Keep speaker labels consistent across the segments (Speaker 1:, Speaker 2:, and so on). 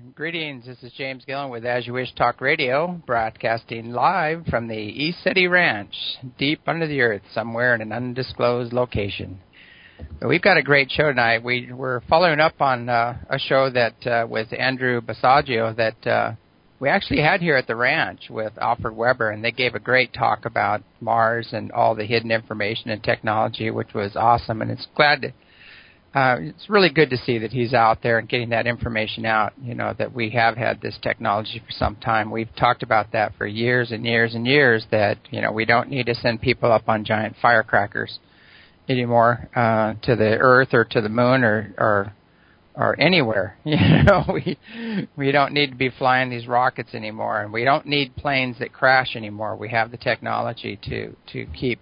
Speaker 1: Greetings, this is James Gillen with As You Wish Talk Radio, broadcasting live from the ECETI Ranch, deep under the earth, somewhere in an undisclosed location. We've got a great show tonight. We're following up on a show that with Andrew Basaggio that we actually had here at the ranch with Alfred Weber, and they gave a great talk about Mars and all the hidden information and technology, which was awesome, and it's really good to see that he's out there and getting that information out, that we have had this technology for some time. We've talked about that for years and years and years, that, we don't need to send people up on giant firecrackers anymore to the Earth or to the Moon or anywhere. We don't need to be flying these rockets anymore, and we don't need planes that crash anymore. We have the technology to keep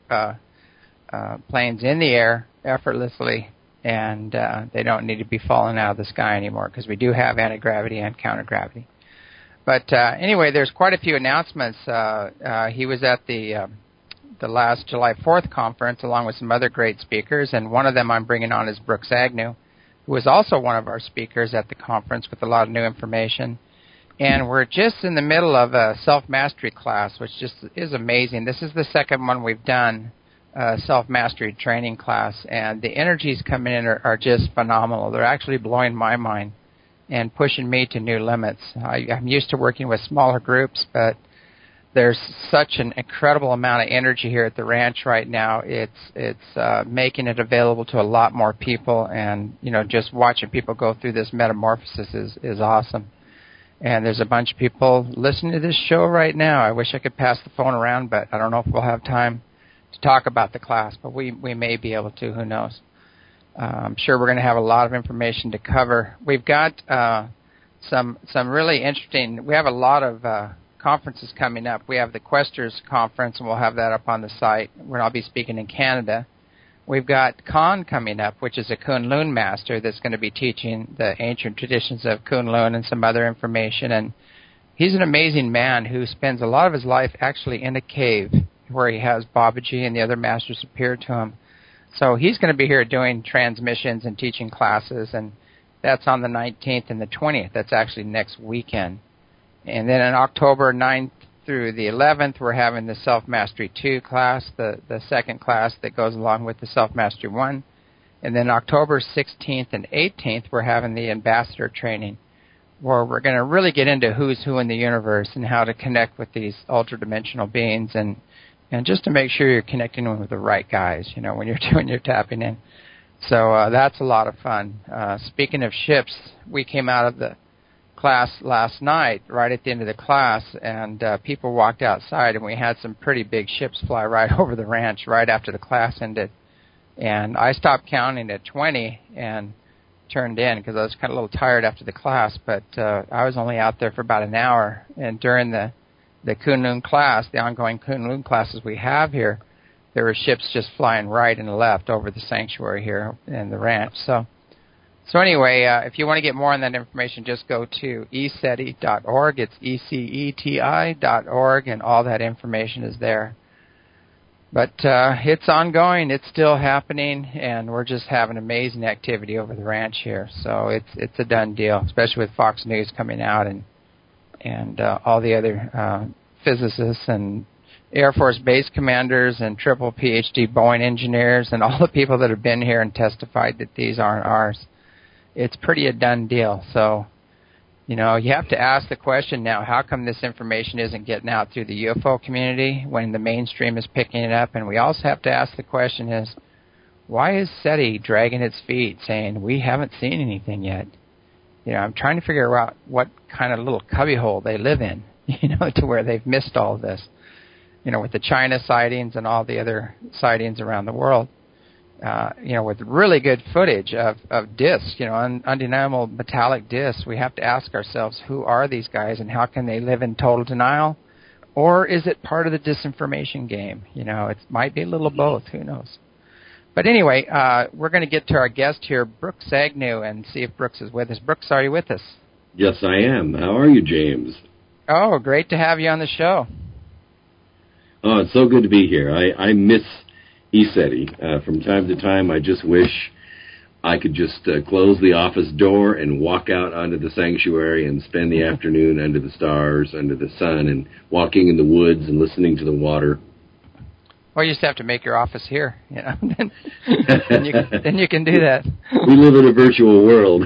Speaker 1: planes in the air effortlessly, and they don't need to be falling out of the sky anymore because we do have anti-gravity and counter-gravity. But anyway, there's quite a few announcements. He was at the last July 4th conference along with some other great speakers, and one of them I'm bringing on is Brooks Agnew, who was also one of our speakers at the conference with a lot of new information. And we're just in the middle of a self-mastery class, which just is amazing. This is the second one we've done, self-mastery training class, and the energies coming in are just phenomenal. They're actually blowing my mind and pushing me to new limits. I'm used to working with smaller groups, but there's such an incredible amount of energy here at the ranch right now. It's making it available to a lot more people, and just watching people go through this metamorphosis is awesome. And there's a bunch of people listening to this show right now. I wish I could pass the phone around, but I don't know if we'll have time to talk about the class, but we may be able to. Who knows? I'm sure we're going to have a lot of information to cover. We've got some really interesting. We have a lot of conferences coming up. We have the Questers Conference, and we'll have that up on the site, where I'll be speaking in Canada. We've got Khan coming up, which is a Kunlun master that's going to be teaching the ancient traditions of Kunlun and some other information. And he's an amazing man who spends a lot of his life actually in a cave where he has Babaji and the other masters appear to him. So he's going to be here doing transmissions and teaching classes, and that's on the 19th and the 20th. That's actually next weekend. And then on October 9th through the 11th, we're having the Self-Mastery 2 class, the second class that goes along with the Self-Mastery 1. And then October 16th and 18th, we're having the Ambassador training, where we're going to really get into who's who in the universe and how to connect with these ultra-dimensional beings, and just to make sure you're connecting with the right guys, when you're doing your tapping in. So that's a lot of fun. Speaking of ships, we came out of the class last night, right at the end of the class, and people walked outside, and we had some pretty big ships fly right over the ranch right after the class ended. And I stopped counting at 20 and turned in because I was kind of a little tired after the class, but I was only out there for about an hour. And during the Kunlun class, the ongoing Kunlun classes we have here, there were ships just flying right and left over the sanctuary here in the ranch. So anyway, if you want to get more on that information, just go to eceti.org. It's ECETI.org, and all that information is there. But it's ongoing. It's still happening, and we're just having amazing activity over the ranch here. So it's a done deal, especially with Fox News coming out and all the other physicists and Air Force base commanders and triple PhD Boeing engineers and all the people that have been here and testified that these aren't ours. It's pretty a done deal. So, you have to ask the question now, how come this information isn't getting out through the UFO community when the mainstream is picking it up? And we also have to ask the question is, why is SETI dragging its feet saying, we haven't seen anything yet? I'm trying to figure out what kind of little cubbyhole they live in, to where they've missed all of this, with the China sightings and all the other sightings around the world. With really good footage of discs, undeniable metallic discs. We have to ask ourselves, who are these guys and how can they live in total denial? Or is it part of the disinformation game? It might be a little both. Who knows? But anyway, we're going to get to our guest here, Brooks Agnew, and see if Brooks is with us. Brooks, are you with us?
Speaker 2: Yes, I am. How are you, James?
Speaker 1: Oh, great to have you on the show.
Speaker 2: Oh, it's so good to be here. I miss ECETI. From time to time, I just wish I could just close the office door and walk out onto the sanctuary and spend the afternoon under the stars, under the sun, and walking in the woods and listening to the water.
Speaker 1: Or you just have to make your office here, then you can do that.
Speaker 2: We live in a virtual world.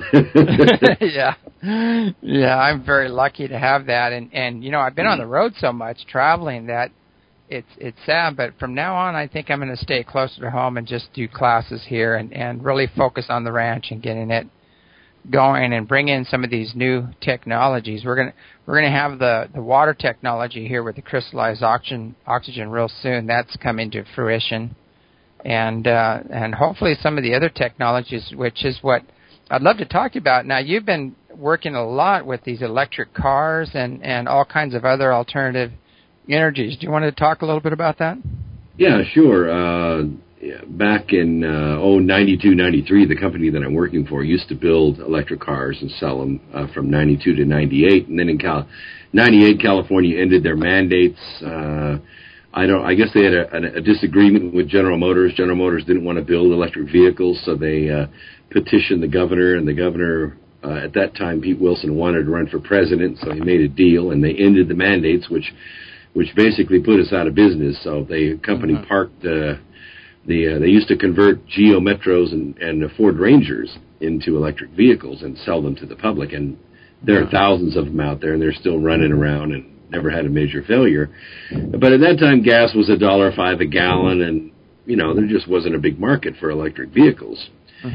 Speaker 1: Yeah, I'm very lucky to have that, and I've been on the road so much traveling that it's sad. But from now on, I think I'm going to stay closer to home and just do classes here and really focus on the ranch and getting it going and bring in some of these new technologies. We're gonna have the water technology here with the crystallized oxygen real soon. That's coming to fruition, and hopefully some of the other technologies, which is what I'd love to talk to you about. Now, you've been working a lot with these electric cars and all kinds of other alternative energies. Do you want to talk a little bit about that?
Speaker 2: Yeah, sure. Back in 92, 93, the company that I'm working for used to build electric cars and sell them from 92 to 98. And then in 98, California ended their mandates. I guess they had a disagreement with General Motors. General Motors didn't want to build electric vehicles, so they petitioned the governor, and the governor at that time, Pete Wilson, wanted to run for president, so he made a deal, and they ended the mandates, which basically put us out of business. So the company parked they used to convert Geo Metros and Ford Rangers into electric vehicles and sell them to the public, and there are thousands of them out there, and they're still running around and never had a major failure. But at that time, gas was $1.05 a gallon, and there just wasn't a big market for electric vehicles.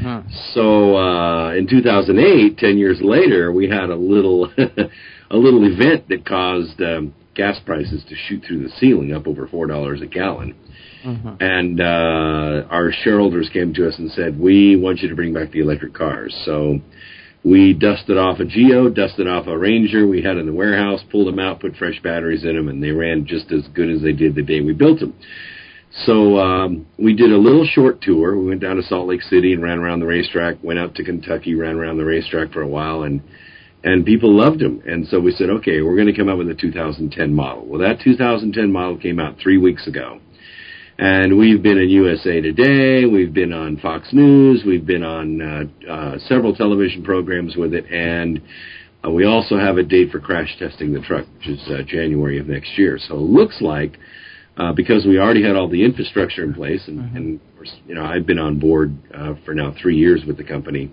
Speaker 2: So in 2008, 10 years later, we had a little event that caused gas prices to shoot through the ceiling, up over $4 a gallon. And our shareholders came to us and said, we want you to bring back the electric cars. So we dusted off a Geo, dusted off a Ranger we had in the warehouse, pulled them out, put fresh batteries in them, and they ran just as good as they did the day we built them. So we did a little short tour. We went down to Salt Lake City and ran around the racetrack, went out to Kentucky, ran around the racetrack for a while, and people loved them. And so we said, okay, we're going to come up with a 2010 model. Well, that 2010 model came out 3 weeks ago. And we've been in USA Today, we've been on Fox News, we've been on several television programs with it, and we also have a date for crash testing the truck, which is January of next year. So it looks like, because we already had all the infrastructure in place, and of course, I've been on board for now 3 years with the company,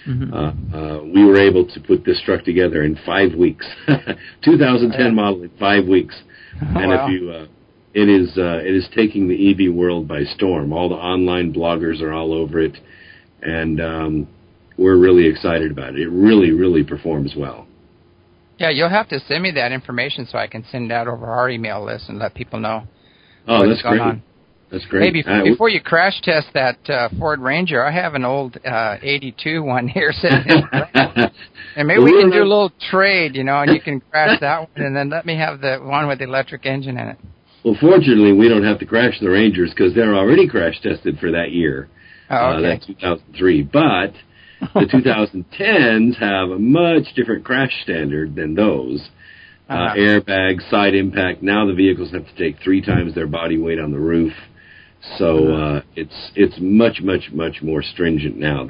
Speaker 2: we were able to put this truck together in 5 weeks. 2010 model in 5 weeks. And wow. It is taking the EV world by storm. All the online bloggers are all over it, and we're really excited about it. It really, really performs well.
Speaker 1: Yeah, you'll have to send me that information so I can send that over our email list and let people know
Speaker 2: what's going
Speaker 1: on.
Speaker 2: That's great.
Speaker 1: Hey, before you crash test that Ford Ranger, I have an old 82 one here sitting in and maybe we can do a little trade, and you can crash that one and then let me have the one with the electric engine in it.
Speaker 2: Well, fortunately, we don't have to crash the Rangers because they're already crash tested for that year.
Speaker 1: Oh, okay.
Speaker 2: That's 2003. But the 2010s have a much different crash standard than those. Airbags, side impact. Now the vehicles have to take 3 times their body weight on the roof. So it's much, much, much more stringent now.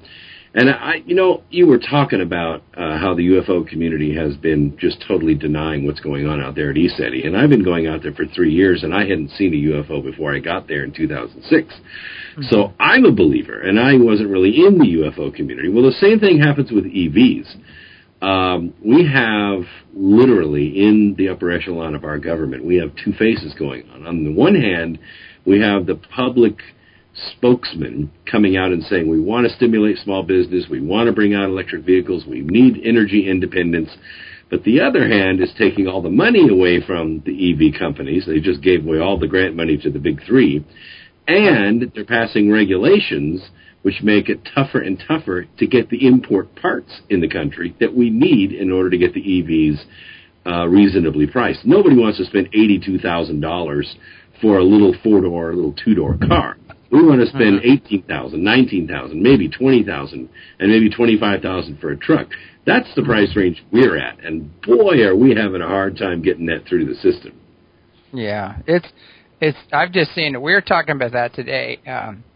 Speaker 2: You were talking about how the UFO community has been just totally denying what's going on out there at ECETI. And I've been going out there for 3 years, and I hadn't seen a UFO before I got there in 2006. So I'm a believer, and I wasn't really in the UFO community. Well, the same thing happens with EVs. We have literally in the upper echelon of our government, we have 2 phases going on. On the one hand, we have the public spokesman coming out and saying we want to stimulate small business, we want to bring out electric vehicles, we need energy independence. But the other hand is taking all the money away from the EV companies. They just gave away all the grant money to the big 3. And they're passing regulations which make it tougher and tougher to get the import parts in the country that we need in order to get the EVs reasonably priced. Nobody wants to spend $82,000 for a little 4-door, a little 2-door car. We want to spend $18,000, $19,000, maybe $20,000, and maybe $25,000 for a truck. That's the price range we're at, and boy, are we having a hard time getting that through the system.
Speaker 1: Yeah, it's. I've just seen it. We were talking about that today.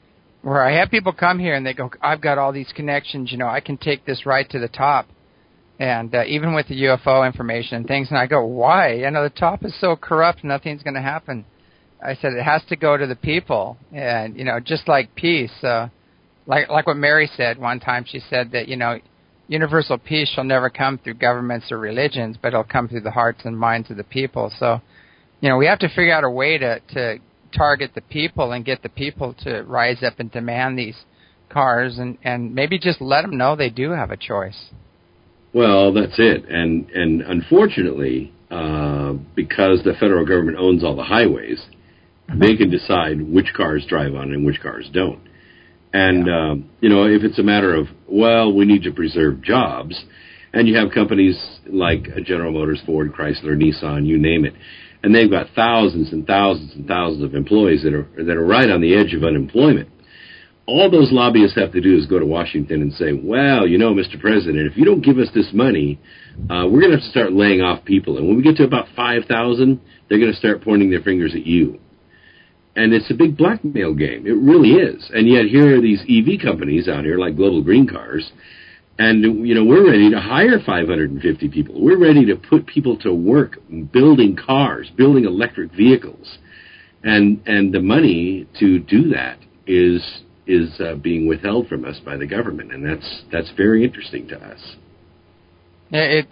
Speaker 1: where I have people come here and they go, I've got all these connections, I can take this right to the top. And even with the UFO information and things, and I go, why? The top is so corrupt, nothing's going to happen. I said, it has to go to the people. And, just like peace, like what Mary said one time, she said that, universal peace shall never come through governments or religions, but it'll come through the hearts and minds of the people. So, we have to figure out a way to target the people and get the people to rise up and demand these cars and maybe just let them know they do have a choice.
Speaker 2: Well, that's it. And unfortunately, because the federal government owns all the highways, they can decide which cars drive on and which cars don't. And, if it's a matter of, we need to preserve jobs, and you have companies like General Motors, Ford, Chrysler, Nissan, you name it, and they've got thousands and thousands and thousands of employees that are right on the edge of unemployment. All those lobbyists have to do is go to Washington and say, Mr. President, if you don't give us this money, we're going to have to start laying off people. And when we get to about 5,000, they're going to start pointing their fingers at you. And it's a big blackmail game. It really is. And yet here are these EV companies out here like Global Green Cars. And, we're ready to hire 550 people. We're ready to put people to work building cars, building electric vehicles. And the money to do that is being withheld from us by the government, and that's very interesting to us.
Speaker 1: I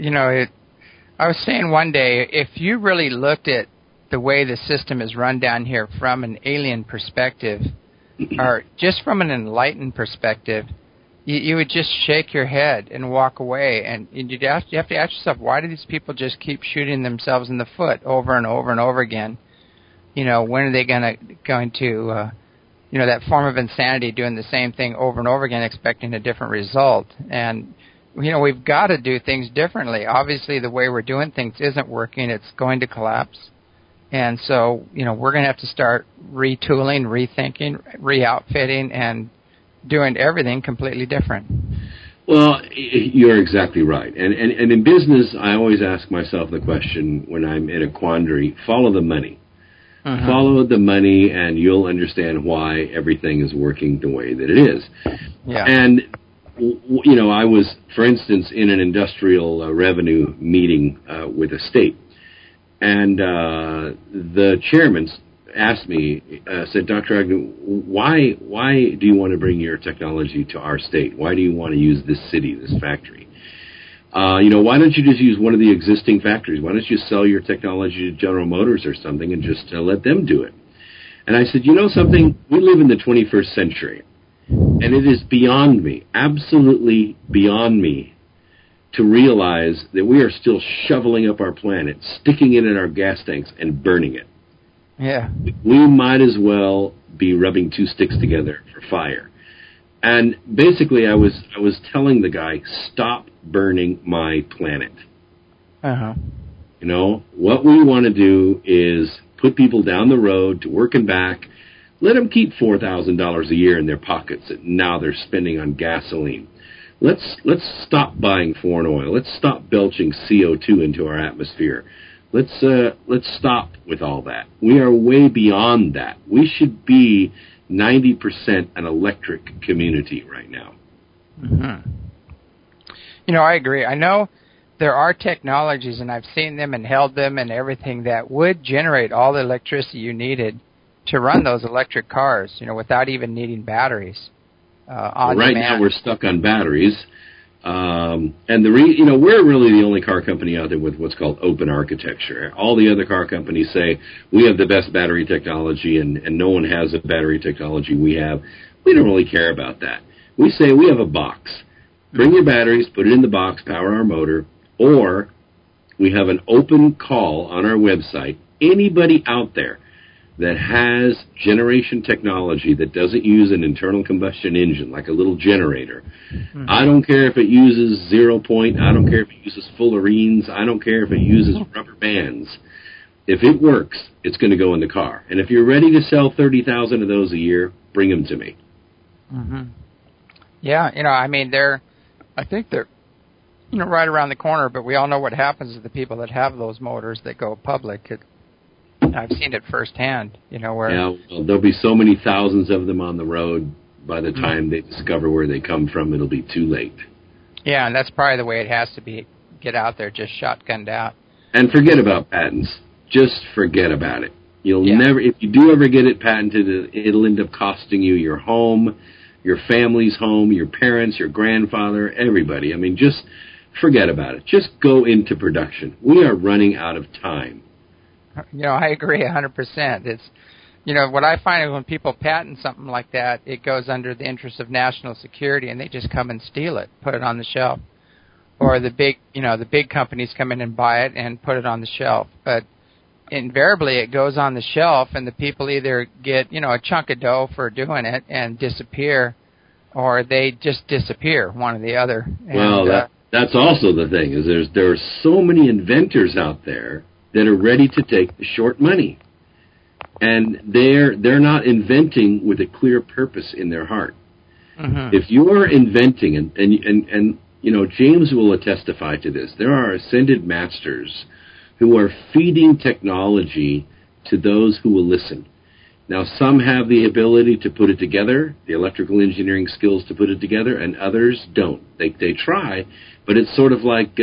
Speaker 1: was saying one day, if you really looked at the way the system is run down here from an alien perspective, or just from an enlightened perspective, you would just shake your head and walk away, and you have to ask yourself, why do these people just keep shooting themselves in the foot over and over and over again? When are they going to that form of insanity, doing the same thing over and over again, expecting a different result. And, we've got to do things differently. Obviously, the way we're doing things isn't working. It's going to collapse. And so, we're going to have to start retooling, rethinking, re-outfitting, and doing everything completely different.
Speaker 2: Well, you're exactly right. And in business, I always ask myself the question when I'm in a quandary, follow the money. Mm-hmm. Follow the money, and you'll understand why everything is working the way that it is.
Speaker 1: Yeah.
Speaker 2: And, I was, for instance, in an industrial revenue meeting with a state, and the chairman asked me, said, Dr. Agnew, why do you want to bring your technology to our state? Why do you want to use this city, this factory? Why don't you just use one of the existing factories? Why don't you sell your technology to General Motors or something and just let them do it? And I said, something? We live in the 21st century, and it is beyond me, absolutely beyond me, to realize that we are still shoveling up our planet, sticking it in our gas tanks, and burning it.
Speaker 1: Yeah.
Speaker 2: We might as well be rubbing two sticks together for fire. And basically, I was telling the guy, stop burning my planet.
Speaker 1: Uh-huh.
Speaker 2: What we want to do is put people down the road to work and back. Let them keep $4,000 a year in their pockets that now they're spending on gasoline. Let's stop buying foreign oil. Let's stop belching CO2 into our atmosphere. Let's stop with all that. We are way beyond that. We should be 90% an electric community right now.
Speaker 1: Mm-hmm. I agree. I know there are technologies, and I've seen them and held them and everything, that would generate all the electricity you needed to run those electric cars, without even needing batteries.
Speaker 2: Right now we're stuck on batteries. And we're really the only car company out there with what's called open architecture. All the other car companies say we have the best battery technology and no one has the battery technology we have. We don't really care about that. We say we have a box. Bring your batteries, put it in the box, power our motor, or we have an open call on our website. Anybody out there that has generation technology that doesn't use an internal combustion engine, like a little generator. Mm-hmm. I don't care if it uses 0 point. I don't care if it uses fullerenes. I don't care if it uses rubber bands. If it works, it's going to go in the car. And if you're ready to sell 30,000 of those a year, bring them to me.
Speaker 1: Mm-hmm. Yeah, I think they're right around the corner, but we all know what happens to the people that have those motors that go public. I've seen it firsthand. Where
Speaker 2: well, there'll be so many thousands of them on the road. By the time they discover where they come from, it'll be too late.
Speaker 1: Yeah, and that's probably the way it has to be. Get out there, just shotgunned out.
Speaker 2: And forget about patents. Just forget about it. You'll never, if you do ever get it patented, it'll end up costing you your home, your family's home, your parents, your grandfather, everybody. I mean, just forget about it. Just go into production. We are running out of time.
Speaker 1: I agree 100%. It's, what I find is when people patent something like that, it goes under the interest of national security, and they just come and steal it, put it on the shelf. Or the big companies come in and buy it and put it on the shelf. But invariably it goes on the shelf, and the people either get, a chunk of dough for doing it and disappear, or they just disappear, one or the other.
Speaker 2: Well, that's also the thing, is there are so many inventors out there that are ready to take the short money. And they're not inventing with a clear purpose in their heart. Mm-hmm. If you are inventing, and James will testify to this, there are ascended masters who are feeding technology to those who will listen. Now, some have the ability to put it together, the electrical engineering skills to put it together, and others don't. They try, but it's sort of like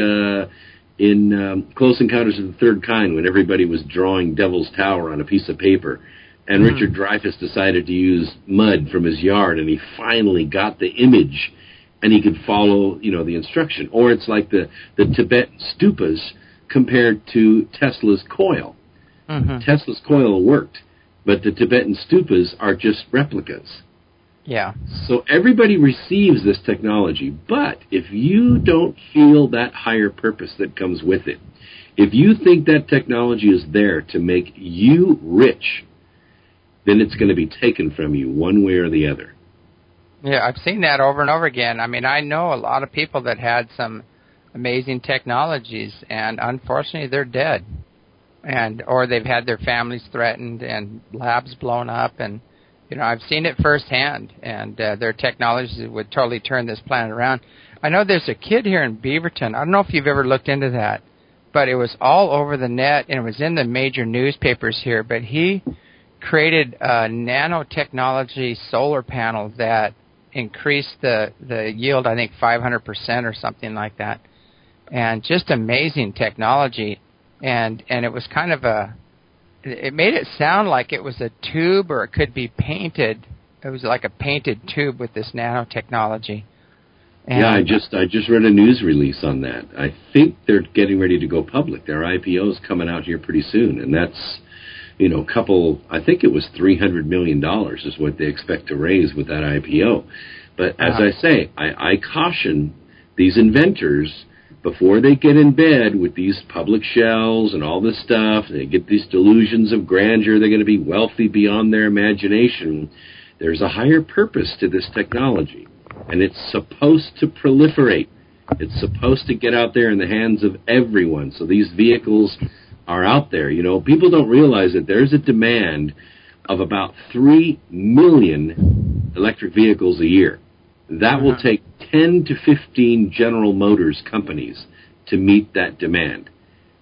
Speaker 2: in Close Encounters of the Third Kind, when everybody was drawing Devil's Tower on a piece of paper, and Richard Dreyfuss decided to use mud from his yard, and he finally got the image, and he could follow, the instruction. Or it's like the Tibetan stupas compared to Tesla's coil. Mm-hmm. Tesla's coil worked, but the Tibetan stupas are just replicas.
Speaker 1: Yeah.
Speaker 2: So everybody receives this technology, but if you don't feel that higher purpose that comes with it, if you think that technology is there to make you rich, then it's going to be taken from you one way or the other.
Speaker 1: Yeah, I've seen that over and over again. I mean, I know a lot of people that had some amazing technologies, and unfortunately they're dead. Or they've had their families threatened and labs blown up, and I've seen it firsthand, and their technologies would totally turn this planet around. I know there's a kid here in Beaverton. I don't know if you've ever looked into that, but it was all over the net, and it was in the major newspapers here. But he created a nanotechnology solar panel that increased the yield, I think, 500% or something like that. And just amazing technology. And it was kind of it made it sound like it was a tube, or it could be painted. It was like a painted tube with this nanotechnology. And
Speaker 2: I just read a news release on that. I think they're getting ready to go public. Their IPO is coming out here pretty soon, and that's, I think it was $300 million is what they expect to raise with that IPO. But as I say, I caution these inventors, before they get in bed with these public shells and all this stuff, they get these delusions of grandeur, they're going to be wealthy beyond their imagination. There's a higher purpose to this technology, and it's supposed to proliferate. It's supposed to get out there in the hands of everyone. So these vehicles are out there. People don't realize that there's a demand of about 3 million electric vehicles a year. That will take 10 to 15 General Motors companies to meet that demand.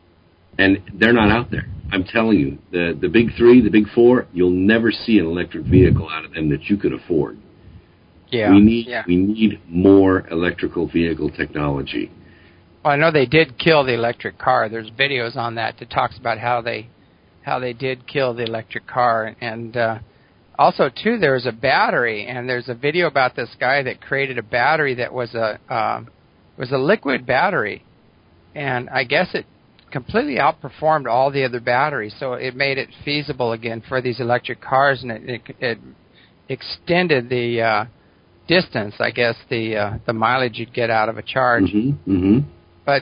Speaker 2: And they're not out there. I'm telling you, the big three, the big four, you'll never see an electric vehicle out of them that you could afford.
Speaker 1: Yeah.
Speaker 2: We need more electrical vehicle technology.
Speaker 1: Well, I know they did kill the electric car. There's videos on that talks about how they did kill the electric car. And also, too, there's a battery, and there's a video about this guy that created a battery that was a liquid battery, and I guess it completely outperformed all the other batteries, so it made it feasible again for these electric cars, and it extended the distance, I guess, the mileage you'd get out of a charge.
Speaker 2: Mm-hmm. Mm-hmm.
Speaker 1: But,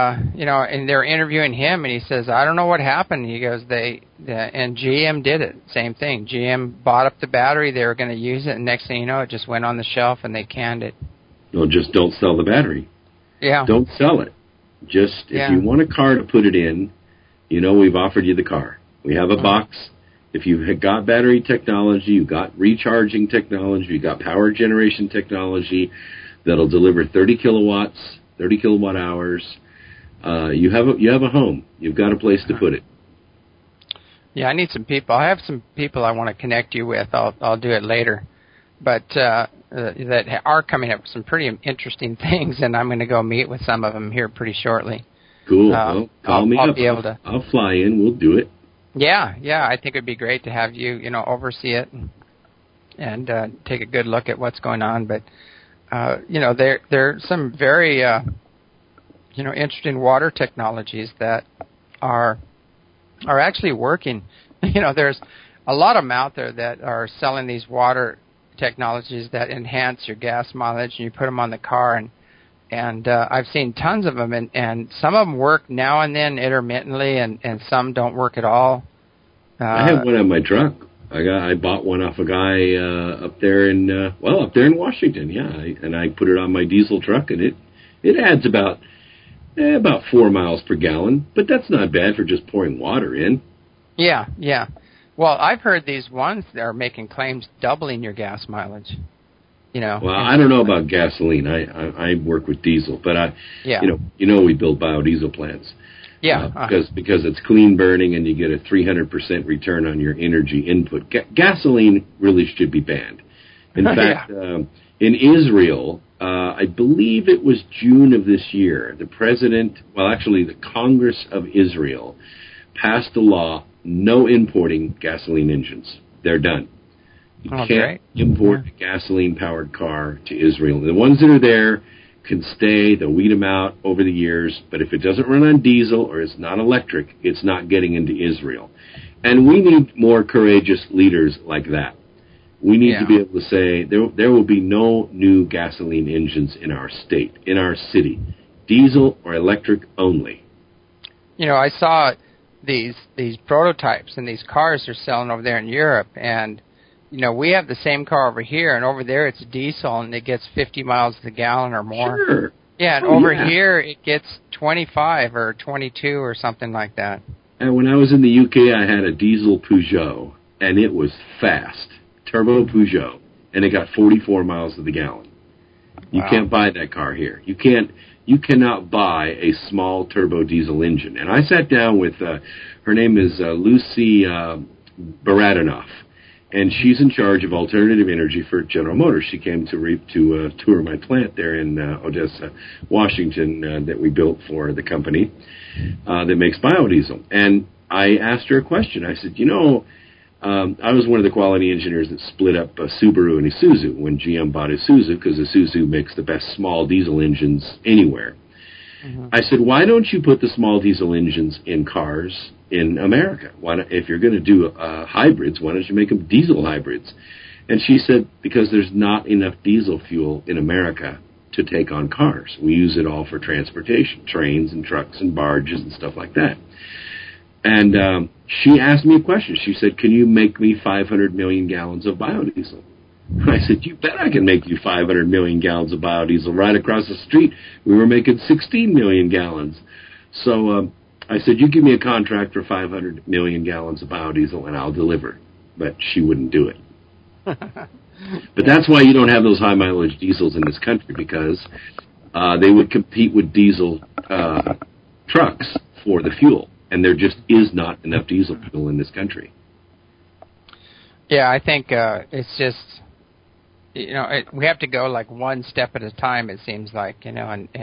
Speaker 1: and they're interviewing him, and he says, I don't know what happened. He goes, and GM did it. Same thing. GM bought up the battery. They were going to use it, and next thing you know, it just went on the shelf, and they canned it.
Speaker 2: Well, just don't sell the battery.
Speaker 1: Yeah.
Speaker 2: Don't sell it. Just, if you want a car to put it in, we've offered you the car. We have a box. If you've got battery technology, you've got recharging technology, you've got power generation technology that'll deliver 30 kilowatts, 30 kilowatt hours. You have a home. You've got a place to put it.
Speaker 1: Yeah, I need some people. I have some people I want to connect you with. I'll do it later. But that are coming up with some pretty interesting things, and I'm going to go meet with some of them here pretty shortly.
Speaker 2: Cool. Well, call me
Speaker 1: I'll
Speaker 2: up.
Speaker 1: Be able to.
Speaker 2: I'll fly in. We'll do it.
Speaker 1: Yeah. I think it'd be great to have you, oversee it and take a good look at what's going on. But there are some very interesting water technologies that are actually working. There's a lot of them out there that are selling these water technologies that enhance your gas mileage, and you put them on the car, and I've seen tons of them, and some of them work now and then intermittently, and some don't work at all.
Speaker 2: I have one on my truck. I bought one off a guy up there in Washington. Yeah, and I put it on my diesel truck, and it adds about 4 miles per gallon, but that's not bad for just pouring water in.
Speaker 1: Yeah. Well, I've heard these ones that are making claims doubling your gas mileage.
Speaker 2: Well, I don't know about gasoline. I work with diesel, but we build biodiesel plants.
Speaker 1: Yeah,
Speaker 2: because it's clean burning and you get a 300% return on your energy input. Gasoline really should be banned. In fact, in Israel, I believe it was June of this year, the Congress of Israel passed a law, no importing gasoline engines. They're done. You can't import a gasoline-powered car to Israel. The ones that are there can stay. They'll weed them out over the years. But if it doesn't run on diesel or it's not electric, it's not getting into Israel. And we need more courageous leaders like that. We need to be able to say there will be no new gasoline engines in our state, in our city. Diesel or electric only.
Speaker 1: I saw these prototypes, and these cars are selling over there in Europe, and we have the same car over here, and over there it's diesel, and it gets 50 miles to the gallon or more.
Speaker 2: Sure.
Speaker 1: Yeah, and here it gets 25 or 22 or something like that.
Speaker 2: And when I was in the UK, I had a diesel Peugeot, and it was fast, turbo Peugeot, and it got 44 miles to the gallon. You can't buy that car here. You cannot buy a small turbo diesel engine. And I sat down with, her name is Lucy Baradinoff, and she's in charge of alternative energy for General Motors. She came to tour my plant there in Odessa, Washington, that we built for the company that makes biodiesel. And I asked her a question. I said, I was one of the quality engineers that split up Subaru and Isuzu when GM bought Isuzu, because Isuzu makes the best small diesel engines anywhere. Mm-hmm. I said, why don't you put the small diesel engines in cars in America? If you're going to do hybrids, why don't you make them diesel hybrids? And she said, because there's not enough diesel fuel in America to take on cars. We use it all for transportation, trains and trucks and barges and stuff like that. And she asked me a question. She said, can you make me 500 million gallons of biodiesel? I said, you bet I can make you 500 million gallons of biodiesel. Right across the street, we were making 16 million gallons. So I said, you give me a contract for 500 million gallons of biodiesel, and I'll deliver. But she wouldn't do it. But that's why you don't have those high-mileage diesels in this country, because they would compete with diesel trucks for the fuel. And there just is not enough diesel fuel in this country.
Speaker 1: Yeah, I think it's just, we have to go like one step at a time, it seems like, but,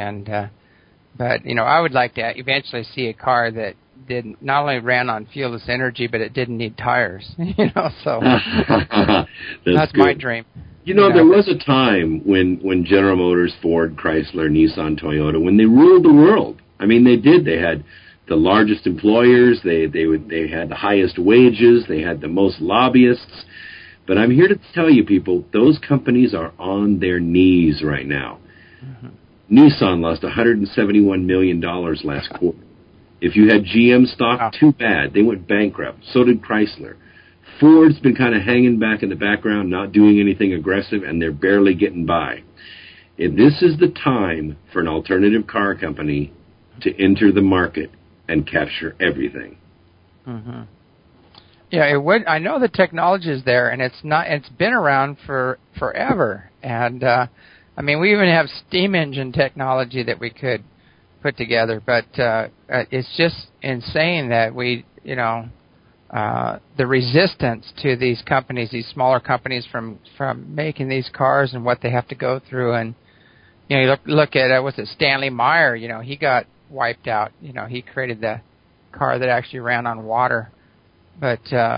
Speaker 1: I would like to eventually see a car that not only ran on fuelless energy, but it didn't need tires, so that's my dream.
Speaker 2: There was a time when General Motors, Ford, Chrysler, Nissan, Toyota, when they ruled the world. I mean, they did. They had the largest employers, they had the highest wages, they had the most lobbyists. But I'm here to tell you, people, those companies are on their knees right now. Mm-hmm. Nissan lost $171 million last quarter. If you had GM stock, too bad. They went bankrupt. So did Chrysler. Ford's been kind of hanging back in the background, not doing anything aggressive, and they're barely getting by. And this is the time for an alternative car company to enter the market and capture everything.
Speaker 1: Mm-hmm. Yeah, it would. I know the technology is there, and it's been around for forever. And we even have steam engine technology that we could put together. But it's just insane that we, the resistance to these companies, these smaller companies, from making these cars and what they have to go through. And you look at was it Stanley Meyer? He got wiped out. He created the car that actually ran on water, but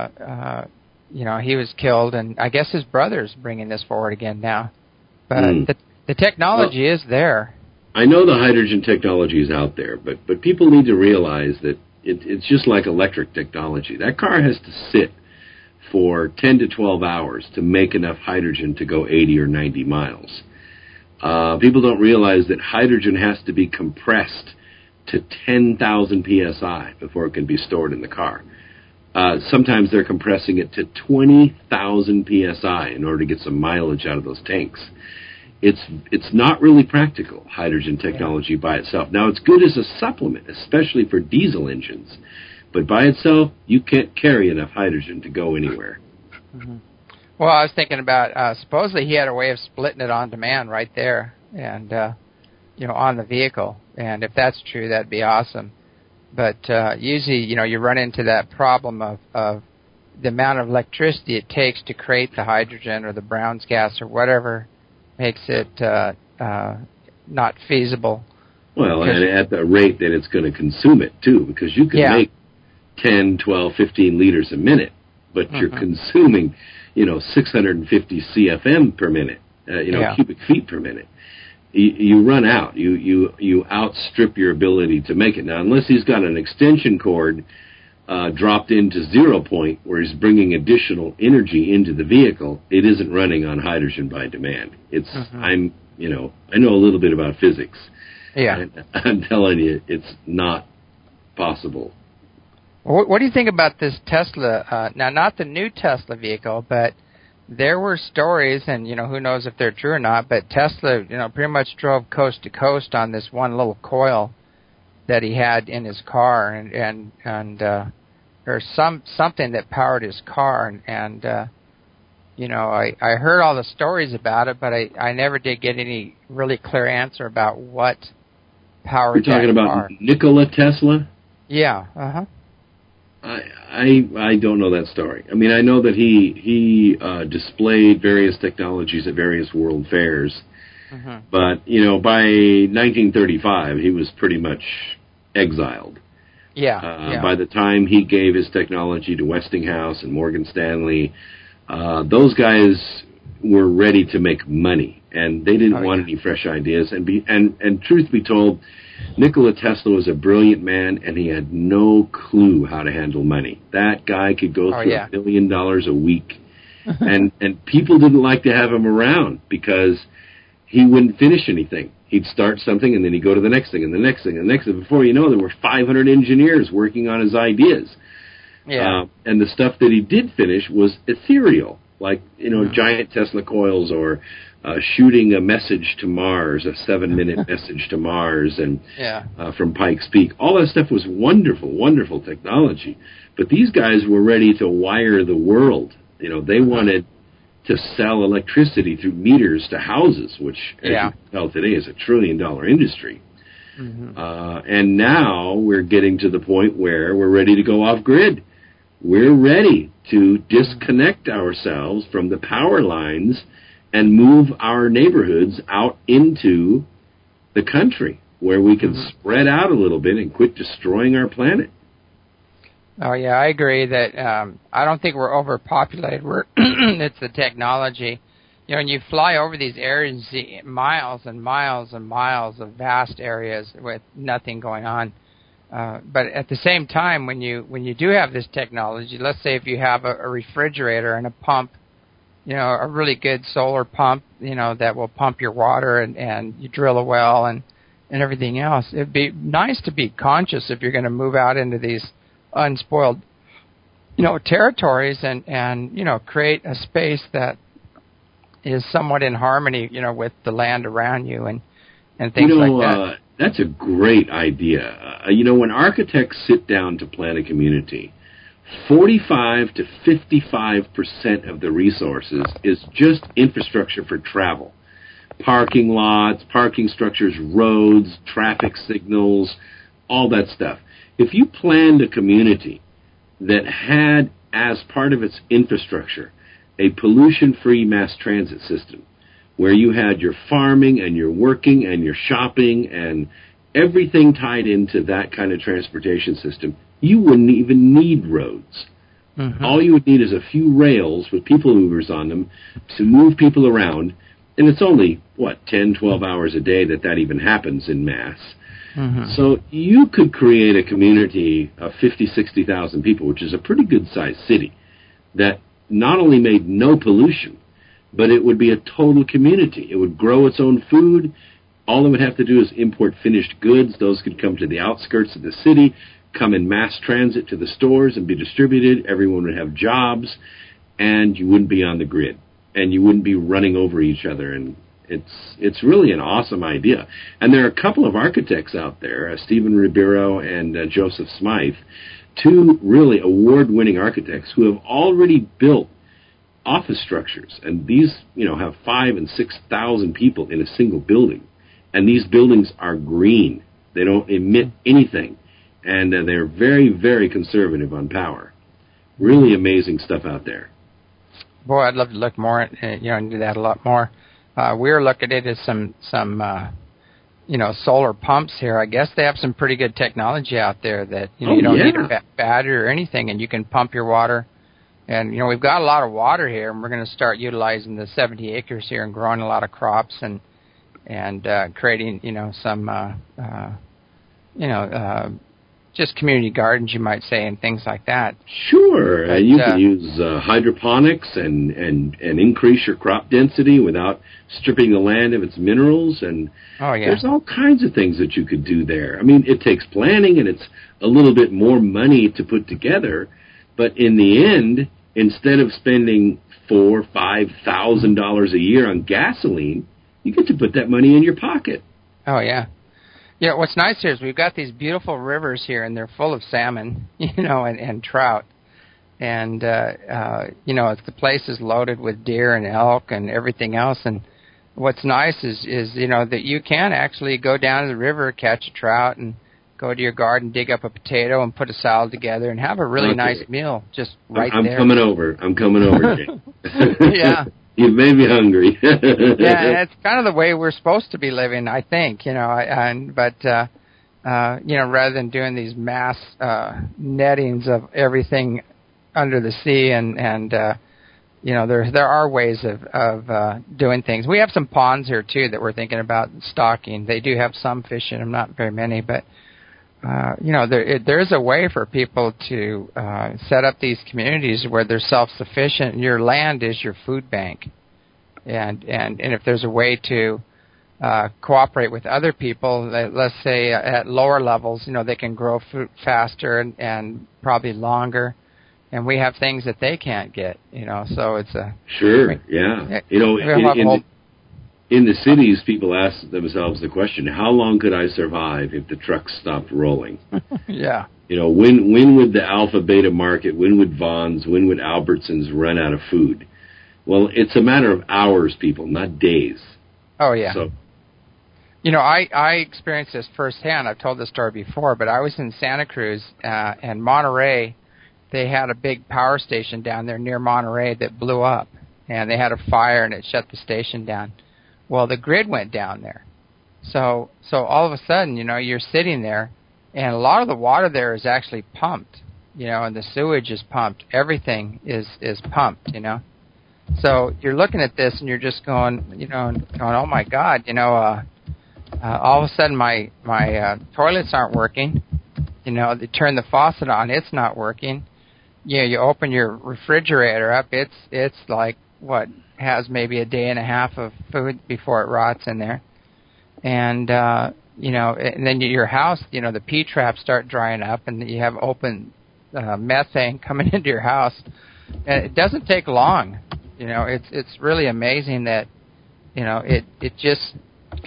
Speaker 1: he was killed. And I guess his brother's bringing this forward again now. But the technology is there.
Speaker 2: I know the hydrogen technology is out there, but people need to realize that it's just like electric technology. That car has to sit for 10 to 12 hours to make enough hydrogen to go 80 or 90 miles. People don't realize that hydrogen has to be compressed to 10,000 psi before it can be stored in the car. Sometimes they're compressing it to 20,000 psi in order to get some mileage out of those tanks. It's not really practical, hydrogen technology by itself. Now, it's good as a supplement, especially for diesel engines. But by itself, you can't carry enough hydrogen to go anywhere.
Speaker 1: Mm-hmm. Well, I was thinking about, supposedly he had a way of splitting it on demand right there and, on the vehicle. And if that's true, that'd be awesome. But usually, you run into that problem of the amount of electricity it takes to create the hydrogen or the Brown's gas or whatever makes it not feasible.
Speaker 2: Well, and at the rate that it's going to consume it, too, because you can make 10, 12, 15 liters a minute, but you're consuming, 650 CFM per minute, cubic feet per minute. You run out. You outstrip your ability to make it. Now, unless he's got an extension cord dropped into 0 point where he's bringing additional energy into the vehicle, it isn't running on hydrogen by demand. It's I know a little bit about physics.
Speaker 1: Yeah,
Speaker 2: and I'm telling you, it's not possible.
Speaker 1: What do you think about this Tesla? Now, not the new Tesla vehicle, but there were stories, and who knows if they're true or not. But Tesla, pretty much drove coast to coast on this one little coil that he had in his car, and there's something that powered his car, and I heard all the stories about it, but I never did get any really clear answer about what powered that car.
Speaker 2: You're talking about Nikola Tesla?
Speaker 1: Yeah. Uh-huh.
Speaker 2: I don't know that story. I mean, I know that he displayed various technologies at various world fairs. But, by 1935, he was pretty much exiled. By the time he gave his technology to Westinghouse and Morgan Stanley, those guys were ready to make money, and they didn't want any fresh ideas. And truth be told, Nikola Tesla was a brilliant man, and he had no clue how to handle money. That guy could go through $1 million a week, and people didn't like to have him around because he wouldn't finish anything. He'd start something, and then he'd go to the next thing, and the next thing, and the next thing. Before you know, there were 500 engineers working on his ideas. Yeah. And the stuff that he did finish was ethereal, like, giant Tesla coils or shooting a message to Mars, a 7-minute message to Mars, and from Pikes Peak. All that stuff was wonderful, wonderful technology. But these guys were ready to wire the world. They wanted to sell electricity through meters to houses, which, as you can tell today, is $1 trillion industry. And now we're getting to the point where we're ready to go off-grid. We're ready to disconnect ourselves from the power lines and move our neighborhoods out into the country where we can spread out a little bit and quit destroying our planet.
Speaker 1: Oh, yeah, I agree that I don't think we're overpopulated. It's the technology. When you fly over these areas, you see miles and miles and miles of vast areas with nothing going on. But at the same time, when you do have this technology, let's say if you have a refrigerator and a pump, a really good solar pump, that will pump your water and you drill a well and everything else, it'd be nice to be conscious if you're going to move out into these unspoiled, territories and create a space that is somewhat in harmony, with the land around you and things like that.
Speaker 2: That's a great idea. When architects sit down to plan a community, 45 to 55% of the resources is just infrastructure for travel. Parking lots, parking structures, roads, traffic signals, all that stuff. If you planned a community that had as part of its infrastructure a pollution-free mass transit system where you had your farming and your working and your shopping and everything tied into that kind of transportation system, you wouldn't even need roads. Mm-hmm. All you would need is a few rails with people movers on them to move people around, and it's only, 10, 12 hours a day that even happens in mass. Mm-hmm. So you could create a community of 50, 60,000 people, which is a pretty good-sized city, that not only made no pollution, but it would be a total community. It would grow its own food. All it would have to do is import finished goods. Those could come to the outskirts of the city, come in mass transit to the stores and be distributed. Everyone would have jobs, and you wouldn't be on the grid, and you wouldn't be running over each other. And it's really an awesome idea. And there are a couple of architects out there, Stephen Ribeiro and Joseph Smythe, two really award-winning architects who have already built office structures. And these, have 5,000 and 6,000 people in a single building. And these buildings are green. They don't emit anything. And they're very, very conservative on power. Really amazing stuff out there.
Speaker 1: Boy, I'd love to look more at, and do that a lot more. We're looking at it as some solar pumps here. I guess they have some pretty good technology out there that, you don't need a battery or anything, and you can pump your water. And, we've got a lot of water here, and we're going to start utilizing the 70 acres here and growing a lot of crops and creating, some, just community gardens, you might say, and things like that.
Speaker 2: Sure. But, you can use hydroponics and increase your crop density without stripping the land of its minerals. And there's all kinds of things that you could do there. I mean, it takes planning, and it's a little bit more money to put together. But in the end, instead of spending $4,000, $5,000 a year on gasoline, you get to put that money in your pocket.
Speaker 1: Oh, yeah. Yeah, what's nice here is we've got these beautiful rivers here, and they're full of salmon, and trout. And, the place is loaded with deer and elk and everything else. And what's nice is that you can actually go down to the river, catch a trout, and go to your garden, dig up a potato, and put a salad together and have a really nice meal just right there.
Speaker 2: I'm coming over, Jay.
Speaker 1: Yeah.
Speaker 2: You made me hungry.
Speaker 1: Yeah, it's kind of the way we're supposed to be living, I think, but rather than doing these mass nettings of everything under the sea and there are ways of doing things. We have some ponds here, too, that we're thinking about stocking. They do have some fish in them, not very many, but there's a way for people to set up these communities where they're self-sufficient. Your land is your food bank, and if there's a way to cooperate with other people, let's say at lower levels, they can grow food faster and probably longer, and we have things that they can't get, So it's a
Speaker 2: In the cities, people ask themselves the question, how long could I survive if the trucks stopped rolling?
Speaker 1: Yeah.
Speaker 2: When would the Alpha Beta Market, when would Vons, when would Albertsons run out of food? Well, it's a matter of hours, people, not days.
Speaker 1: Oh, yeah.
Speaker 2: So,
Speaker 1: I experienced this firsthand. I've told this story before, but I was in Santa Cruz and Monterey. They had a big power station down there near Monterey that blew up, and they had a fire, and it shut the station down. Well, the grid went down there. So all of a sudden, you're sitting there, and a lot of the water there is actually pumped, and the sewage is pumped. Everything is pumped, So you're looking at this, and you're just going, oh, my God, all of a sudden my toilets aren't working. They turn the faucet on, it's not working. You open your refrigerator up, it's like, has maybe a day and a half of food before it rots in there. And, and then your house, the P-traps start drying up, and you have open methane coming into your house. And it doesn't take long. It's really amazing that, it just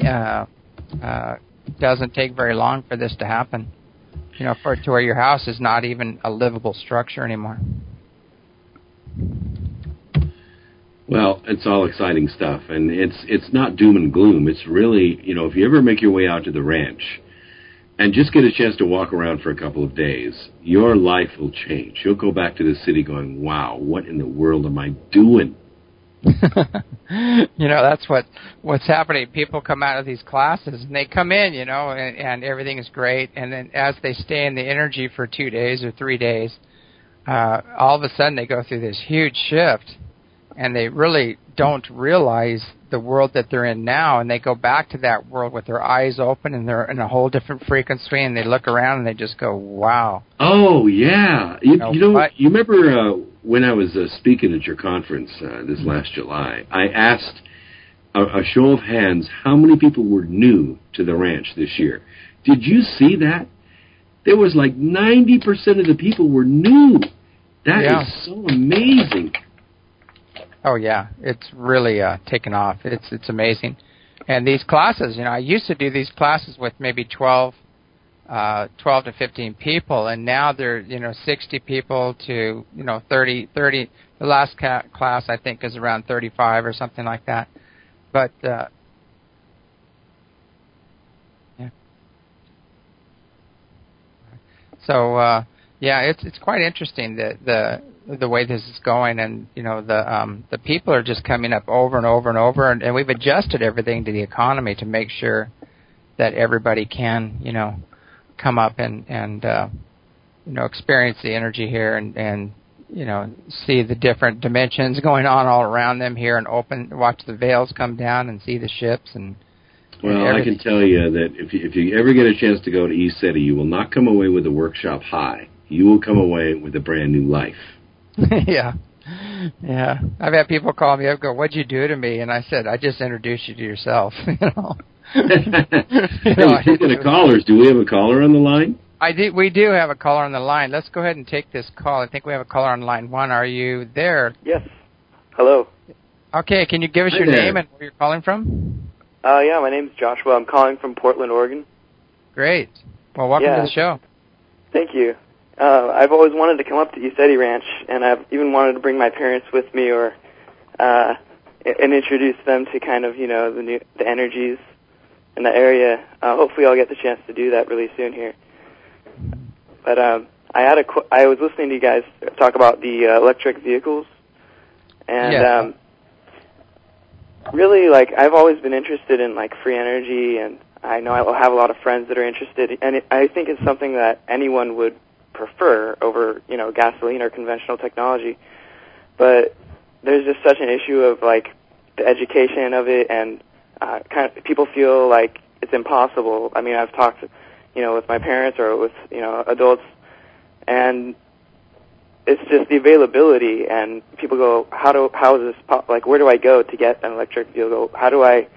Speaker 1: doesn't take very long for this to happen, to where your house is not even a livable structure anymore.
Speaker 2: Well, it's all exciting stuff, and it's not doom and gloom. It's really, if you ever make your way out to the ranch, and just get a chance to walk around for a couple of days, your life will change. You'll go back to the city going, wow, what in the world am I doing?
Speaker 1: That's what's happening. People come out of these classes, and they come in, and everything is great. And then as they stay in the energy for 2 days or 3 days, all of a sudden they go through this huge shift, and they really don't realize the world that they're in now, and they go back to that world with their eyes open, and they're in a whole different frequency, and they look around and they just go, wow.
Speaker 2: Oh, yeah. You remember when I was speaking at your conference this last July, I asked a show of hands how many people were new to the ranch this year. Did you see that? There was like 90% of the people were new. That is so amazing.
Speaker 1: Oh, yeah. It's really taken off. It's amazing. And these classes, I used to do these classes with maybe 12 to 15 people, and now they're, 60 people to, 30. The last class, I think, is around 35 or something like that. But, yeah. So, it's quite interesting the way this is going, and the people are just coming up over and over and over, and we've adjusted everything to the economy to make sure that everybody can come up and experience the energy here and see the different dimensions going on all around them here, and watch the veils come down and see the ships and.
Speaker 2: Well, I can tell you that if you ever get a chance to go to ECETI, you will not come away with a workshop high. You will come away with a brand new life.
Speaker 1: Yeah. I've had people call me up and go, "What'd you do to me?" And I said, "I just introduced you to yourself."
Speaker 2: Hey, speaking of callers, do we have a caller on the line?
Speaker 1: We do have a caller on the line. Let's go ahead and take this call. I think we have a caller on line 1. Are you there?
Speaker 3: Yes. Hello.
Speaker 1: Okay, can you give us your name and where you're calling from?
Speaker 3: Yeah, my name's Joshua. I'm calling from Portland, Oregon.
Speaker 1: Great. Well, welcome to the show.
Speaker 3: Thank you. I've always wanted to come up to ECETI Ranch, and I've even wanted to bring my parents with me, or and introduce them to kind of the energies in the area. Hopefully, I'll get the chance to do that really soon here. But I was listening to you guys talk about the electric vehicles, and really, I've always been interested in free energy, and I know I have a lot of friends that are interested, and I think it's something that anyone would prefer over, gasoline or conventional technology. But there's just such an issue of, the education of it, and kind of people feel like it's impossible. I mean, I've talked, with my parents or with, adults, and it's just the availability, and people go, how is this, where do I go to get an electric vehicle? How do I,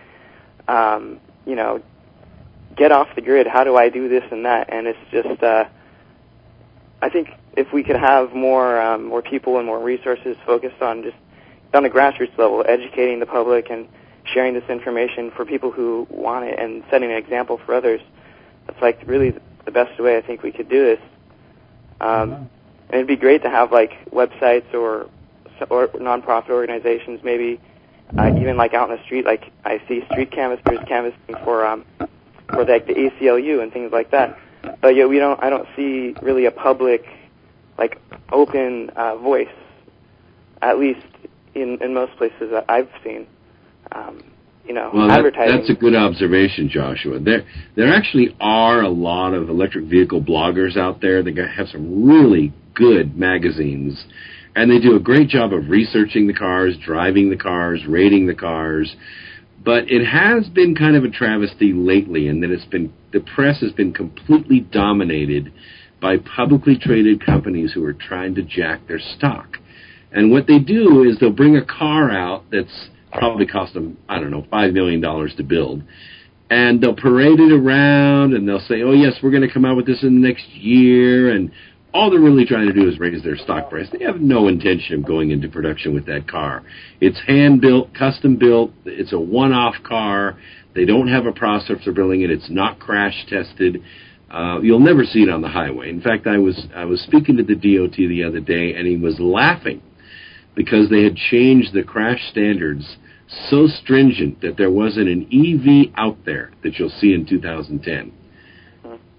Speaker 3: get off the grid? How do I do this and that? And it's just, I think if we could have more people and more resources focused on just on the grassroots level, educating the public and sharing this information for people who want it and setting an example for others, that's really the best way I think we could do this. And it'd be great to have websites or nonprofit organizations, maybe even out in the street. I see street canvassers canvassing for the ACLU and things like that. But yeah, I don't see really a public, open voice, at least in most places that I've seen.
Speaker 2: Well,
Speaker 3: advertising.
Speaker 2: That's a good observation, Joshua. There actually are a lot of electric vehicle bloggers out there that have some really good magazines, and they do a great job of researching the cars, driving the cars, rating the cars. But it has been kind of a travesty lately, in that the press has been completely dominated by publicly traded companies who are trying to jack their stock. And what they do is they'll bring a car out that's probably cost them, $5 million to build, and they'll parade it around, and they'll say, oh, yes, we're going to come out with this in the next year, and all they're really trying to do is raise their stock price. They have no intention of going into production with that car. It's hand-built, custom-built. It's a one-off car. They don't have a process for building it. It's not crash-tested. You'll never see it on the highway. In fact, I was speaking to the DOT the other day, and he was laughing because they had changed the crash standards so stringent that there wasn't an EV out there that you'll see in 2010.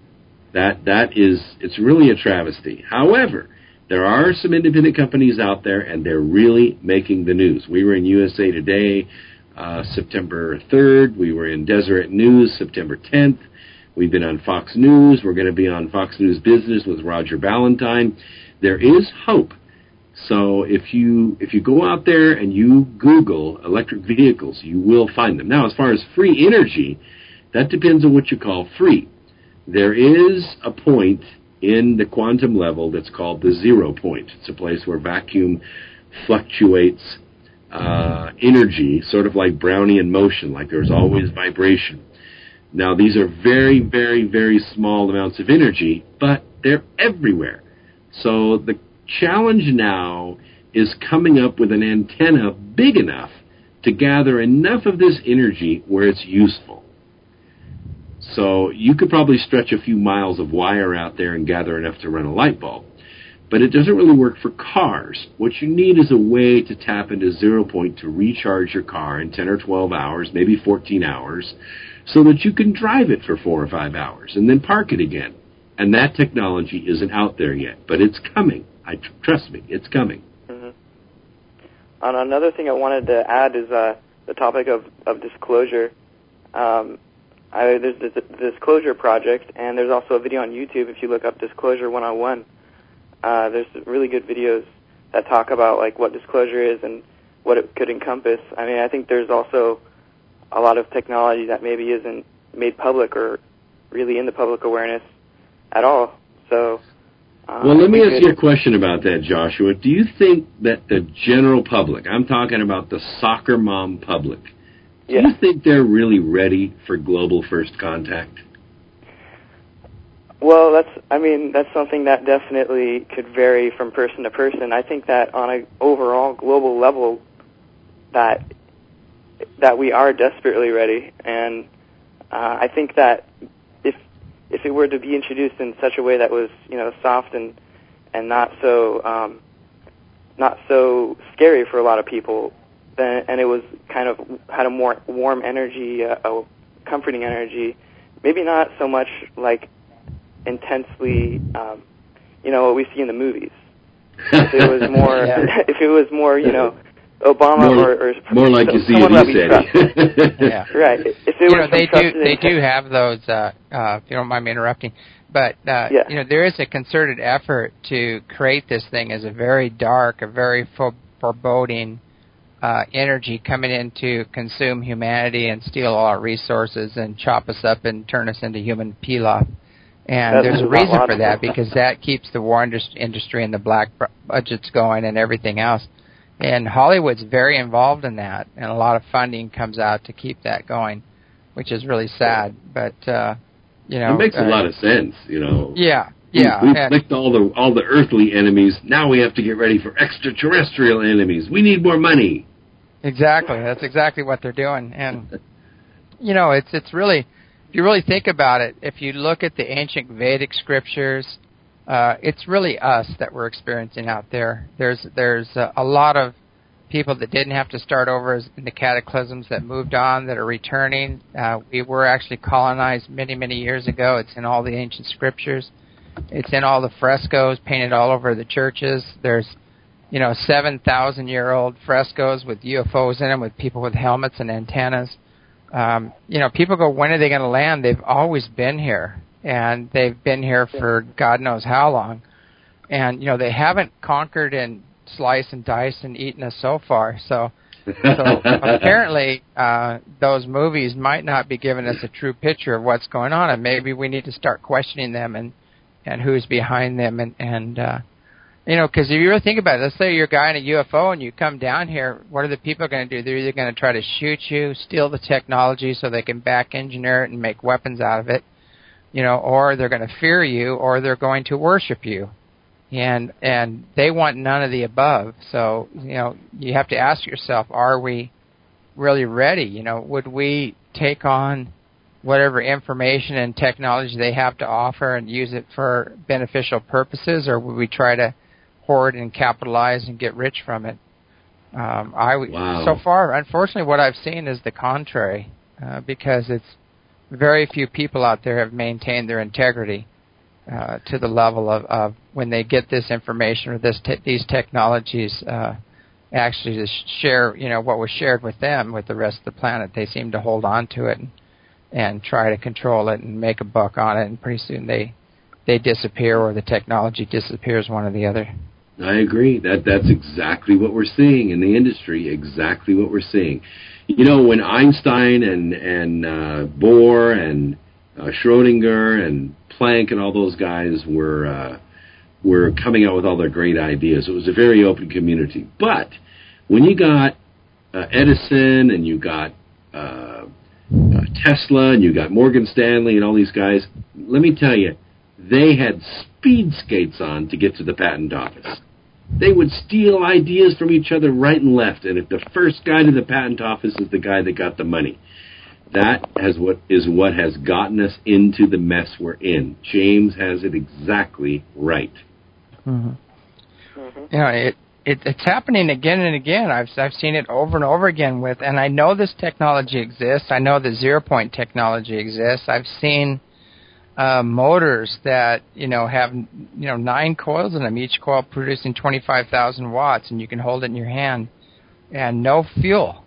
Speaker 2: It's really a travesty. However, there are some independent companies out there, and they're really making the news. We were in USA Today September 3rd. We were in Deseret News September 10th. We've been on Fox News. We're going to be on Fox News Business with Roger Ballantyne. There is hope. So if you go out there and you Google electric vehicles, you will find them. Now, as far as free energy, that depends on what you call free. There is a point in the quantum level that's called the 0 point. It's a place where vacuum fluctuates energy, sort of like Brownian motion, like there's always vibration. Now, these are very, very, very small amounts of energy, but they're everywhere. So the challenge now is coming up with an antenna big enough to gather enough of this energy where it's useful. So you could probably stretch a few miles of wire out there and gather enough to run a light bulb. But it doesn't really work for cars. What you need is a way to tap into 0 point to recharge your car in 10 or 12 hours, maybe 14 hours, so that you can drive it for 4 or 5 hours and then park it again. And that technology isn't out there yet, but it's coming. Trust me, it's coming.
Speaker 3: Mm-hmm. And another thing I wanted to add is the topic of disclosure. There's the Disclosure Project, and there's also a video on YouTube if you look up Disclosure 101. There's really good videos that talk about like what disclosure is and what it could encompass. I mean, I think there's also a lot of technology that maybe isn't made public or really in the public awareness at all. So,
Speaker 2: well, let me ask you a question about that, Joshua. Do you think that the general public, I'm talking about the soccer mom public, do you think they're really ready for global first contact?
Speaker 3: Well, that's something that definitely could vary from person to person. I think that on an overall global level, that we are desperately ready, and I think that if it were to be introduced in such a way that was, soft and not so scary for a lot of people, and it was kind of had a more warm energy, a comforting energy, maybe not so much like intensely, what we see in the movies. If it was more, if it was more, Obama or
Speaker 2: more like you see in this
Speaker 1: yeah,
Speaker 3: right. If it was
Speaker 1: they do have those. If you don't mind me interrupting, but there is a concerted effort to create this thing as a very dark, a very foreboding energy coming in to consume humanity and steal all our resources and chop us up and turn us into human pilaf. And there's a reason for that, because that keeps the war industry and the black budgets going and everything else. And Hollywood's very involved in that, and a lot of funding comes out to keep that going, which is really sad. But
Speaker 2: it makes a lot of sense,
Speaker 1: Yeah.
Speaker 2: We've licked all the earthly enemies. Now we have to get ready for extraterrestrial enemies. We need more money.
Speaker 1: Exactly. That's exactly what they're doing. And it's really, if you really think about it, if you look at the ancient Vedic scriptures, it's really us that we're experiencing out there. There's a lot of people that didn't have to start over in the cataclysms that moved on, that are returning. We were actually colonized many, many years ago. It's in all the ancient scriptures. It's in all the frescoes painted all over the churches. There's 7,000-year-old frescoes with UFOs in them, with people with helmets and antennas. People go, when are they going to land? They've always been here, and they've been here for God knows how long. And, they haven't conquered and sliced and diced and eaten us so far. So apparently those movies might not be giving us a true picture of what's going on, and maybe we need to start questioning them and who's behind them. And because if you really think about it, let's say you're a guy in a UFO and you come down here, what are the people going to do? They're either going to try to shoot you, steal the technology so they can back engineer it and make weapons out of it, or they're going to fear you, or they're going to worship you. And they want none of the above. So, you have to ask yourself, are we really ready? Would we take on whatever information and technology they have to offer and use it for beneficial purposes, or would we try to hoard and capitalize and get rich from it?
Speaker 2: Wow.
Speaker 1: So far, unfortunately, what I've seen is the contrary, because it's very few people out there have maintained their integrity. to the level of when they get this information or these technologies actually to share, what was shared with them with the rest of the planet. They seem to hold on to it and try to control it and make a buck on it, and pretty soon they disappear or the technology disappears, one or the other.
Speaker 2: I agree. That's exactly what we're seeing in the industry, exactly what we're seeing. When Einstein and Bohr and Schrodinger and Planck and all those guys were coming out with all their great ideas, it was a very open community. But when you got Edison and you got Tesla and you got Morgan Stanley and all these guys, let me tell you, they had speed skates on to get to the patent office. They would steal ideas from each other right and left, and if the first guy to the patent office is the guy that got the money, that is what has gotten us into the mess we're in. James has it exactly right.
Speaker 1: Mm-hmm. Mm-hmm. It's happening again and again. I've seen it over and over again and I know this technology exists. I know the zero-point technology exists. I've seen motors that have 9 coils in them, each coil producing 25,000 watts, and you can hold it in your hand, and no fuel.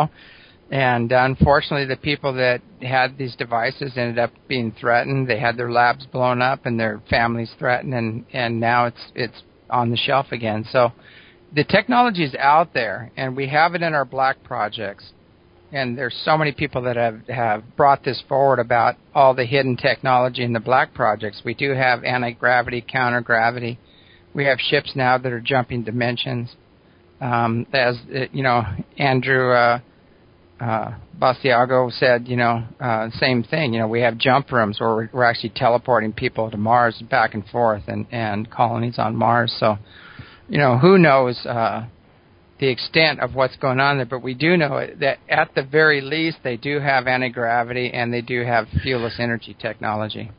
Speaker 1: And unfortunately, the people that had these devices ended up being threatened. They had their labs blown up and their families threatened, and now it's on the shelf again. So the technology is out there, and we have it in our black projects. And there's so many people that have brought this forward about all the hidden technology in the black projects. We do have anti-gravity, counter-gravity. We have ships now that are jumping dimensions. As Andrew Basiago said, same thing. We have jump rooms where we're actually teleporting people to Mars back and forth and colonies on Mars. So, who knows the extent of what's going on there, but we do know that at the very least they do have anti-gravity and they do have fuelless energy technology.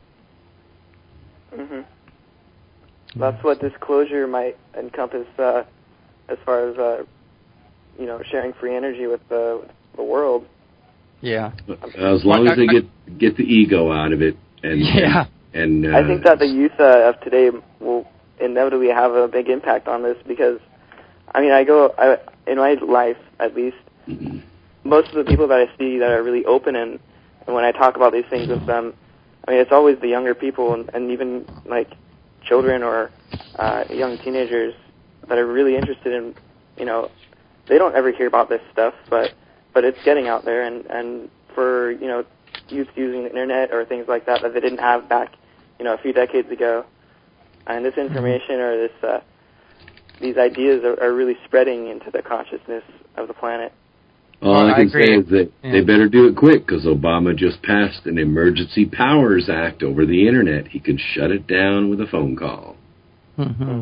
Speaker 3: Mm-hmm. That's what disclosure might encompass as far as sharing free energy with the world.
Speaker 2: Yeah. As long as they get the ego out of it, and
Speaker 3: I think that the youth of today will inevitably have a big impact on this because. In my life, at least, most of the people that I see that are really open and when I talk about these things with them, it's always the younger people and even like children or young teenagers that are really interested in, they don't ever hear about this stuff, but it's getting out there and for, youth using the internet or things like that they didn't have back, a few decades ago. And this information or this, these ideas are really spreading into the consciousness of the planet.
Speaker 2: All I can say is that they better do it quick because Obama just passed an Emergency Powers Act over the Internet. He can shut it down with a phone call.
Speaker 1: Mm-hmm.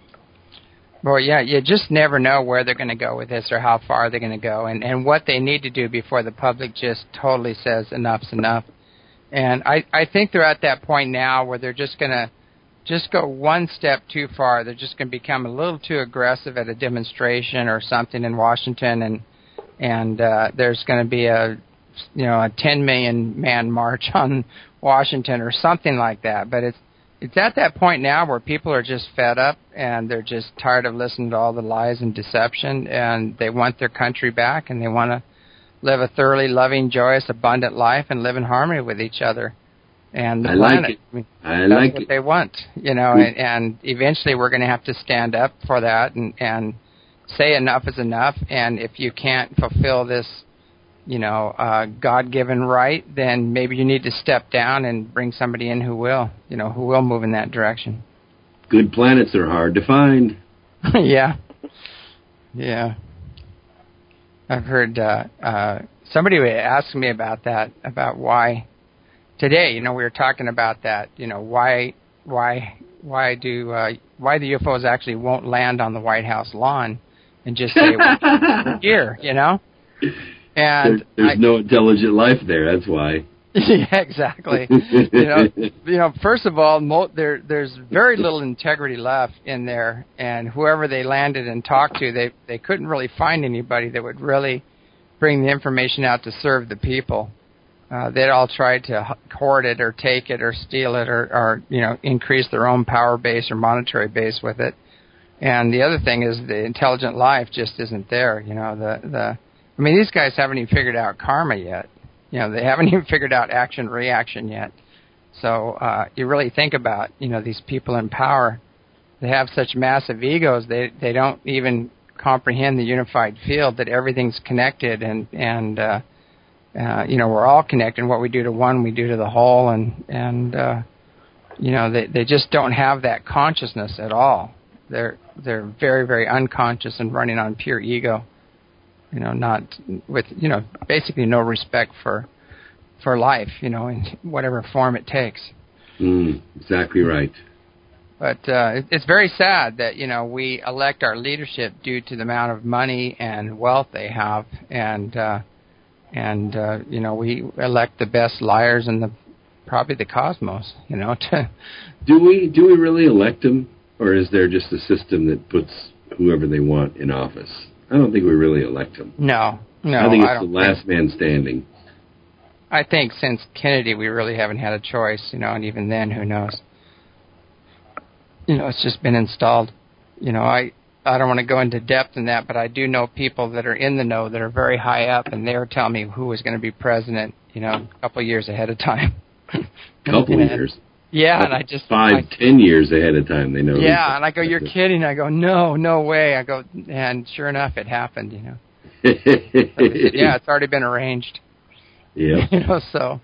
Speaker 1: Well, yeah, you just never know where they're going to go with this or how far they're going to go and what they need to do before the public just totally says enough's enough. And I think they're at that point now where they're just going to go one step too far. They're just going to become a little too aggressive at a demonstration or something in Washington, and there's going to be a 10 million man march on Washington or something like that. But it's at that point now where people are just fed up and they're just tired of listening to all the lies and deception, and they want their country back and they want to live a thoroughly loving, joyous, abundant life and live in harmony with each other. And the planet. That's what they want, and eventually we're going to have to stand up for that and say enough is enough. And if you can't fulfill this, God-given right, then maybe you need to step down and bring somebody in who will move in that direction.
Speaker 2: Good planets are hard to find.
Speaker 1: Yeah. I've heard somebody asked me about that, about why. Today, we were talking about that. Why the UFOs actually won't land on the White House lawn and just say we're here, And
Speaker 2: there's no intelligent life there. That's why.
Speaker 1: Yeah, exactly. First of all, there's very little integrity left in there, and whoever they landed and talked to, they couldn't really find anybody that would really bring the information out to serve the people. they'd all try to hoard it or take it or steal it or increase their own power base or monetary base with it. And the other thing is the intelligent life just isn't there. I mean, these guys haven't even figured out karma yet. They haven't even figured out action-reaction yet. So you really think about, these people in power. They have such massive egos. They don't even comprehend the unified field, that everything's connected and we're all connected. And what we do to one, we do to the whole. And they just don't have that consciousness at all. They're very, very unconscious and running on pure ego. Not with, basically no respect for life, in whatever form it takes.
Speaker 2: Exactly right.
Speaker 1: But it's very sad that, we elect our leadership due to the amount of money and wealth they have. And we elect the best liars in probably the cosmos,
Speaker 2: Do we really elect them? Or is there just a system that puts whoever they want in office? I don't think we really elect them.
Speaker 1: No.
Speaker 2: I think it's the last man standing.
Speaker 1: I think since Kennedy, we really haven't had a choice, and even then, who knows? It's just been installed. I don't want to go into depth in that, but I do know people that are in the know that are very high up, and they're telling me who is going to be president, a couple of years ahead of time.
Speaker 2: Couple of years?
Speaker 1: Yeah, and I just
Speaker 2: 5-10 years ahead of time. They know.
Speaker 1: Yeah, and I go, "You're kidding?" I go, "No way." I go, and sure enough, it happened. Yeah, it's already been arranged.
Speaker 2: Yeah.
Speaker 1: So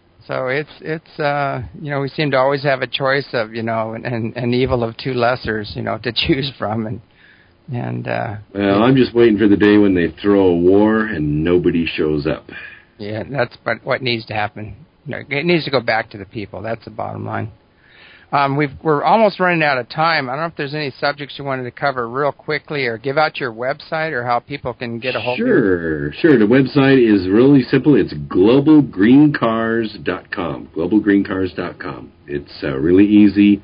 Speaker 1: it's we seem to always have a choice of an evil of two lessers to choose from, and
Speaker 2: well, I'm just waiting for the day when they throw a war and nobody shows up.
Speaker 1: Yeah, that's what needs to happen. It needs to go back to the people. That's the bottom line. We're almost running out of time. I don't know if there's any subjects you wanted to cover real quickly, or give out your website, or how people can get a hold of you.
Speaker 2: Sure. The website is really simple. It's globalgreencars.com. Globalgreencars.com. It's really easy.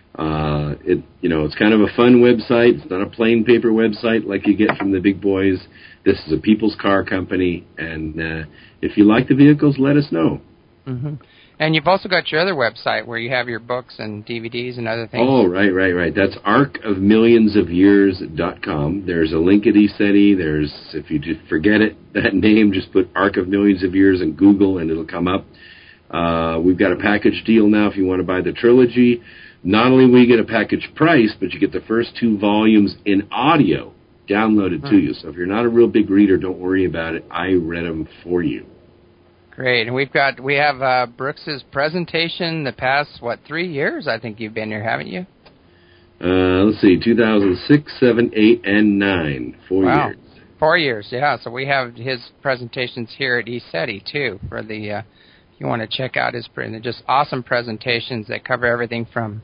Speaker 2: It's kind of a fun website. It's not a plain paper website like you get from the big boys. This is a people's car company, and if you like the vehicles, let us know.
Speaker 1: Mm-hmm. And you've also got your other website where you have your books and DVDs and other things.
Speaker 2: Oh, right. That's arcofmillionsofyears.com. There's a link at ECETI. If you just forget that name, just put Arc of Millions of Years in Google and it'll come up. We've got a package deal now if you want to buy the trilogy. Not only will you get a package price, but you get the first 2 volumes in audio downloaded to you. So if you're not a real big reader, don't worry about it. I read them for you.
Speaker 1: Great, and we have Brooks's presentation the past 3 years? I think you've been here, haven't you?
Speaker 2: Let's see, 2006, 7, 8, and 9, 4 years.
Speaker 1: 4 years, yeah. So we have his presentations here at ECETI too. For the if you want to check out his just awesome presentations that cover everything from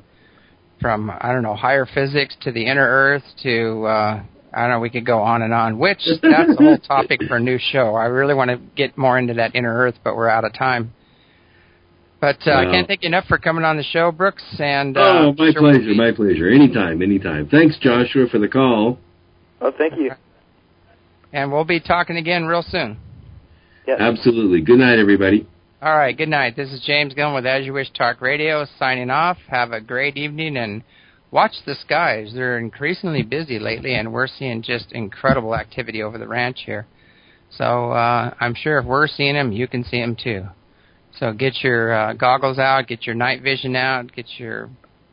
Speaker 1: higher physics to the inner Earth to we could go on and on, which that's a whole topic for a new show. I really want to get more into that inner Earth, but we're out of time. But I can't thank you enough for coming on the show, Brooks. And
Speaker 2: my pleasure. Anytime. Thanks, Joshua, for the call.
Speaker 3: Oh, thank you.
Speaker 1: And we'll be talking again real soon.
Speaker 3: Yes.
Speaker 2: Absolutely. Good night, everybody.
Speaker 1: All right, good night. This is James Gillen with As You Wish Talk Radio, signing off. Have a great evening, and watch the skies. They're increasingly busy lately, and we're seeing just incredible activity over the ranch here. So I'm sure if we're seeing them, you can see them too. So get your goggles out, get your night vision out, get your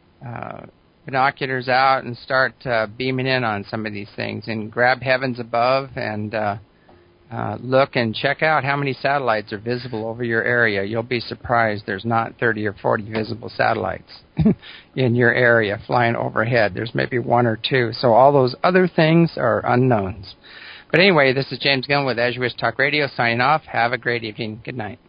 Speaker 1: binoculars out, and start beaming in on some of these things. And grab Heavens Above and look and check out how many satellites are visible over your area. You'll be surprised there's not 30 or 40 visible satellites in your area flying overhead. There's maybe 1 or 2. So all those other things are unknowns. But anyway, this is James Gillen with As You Wish Talk Radio, signing off. Have a great evening. Good night.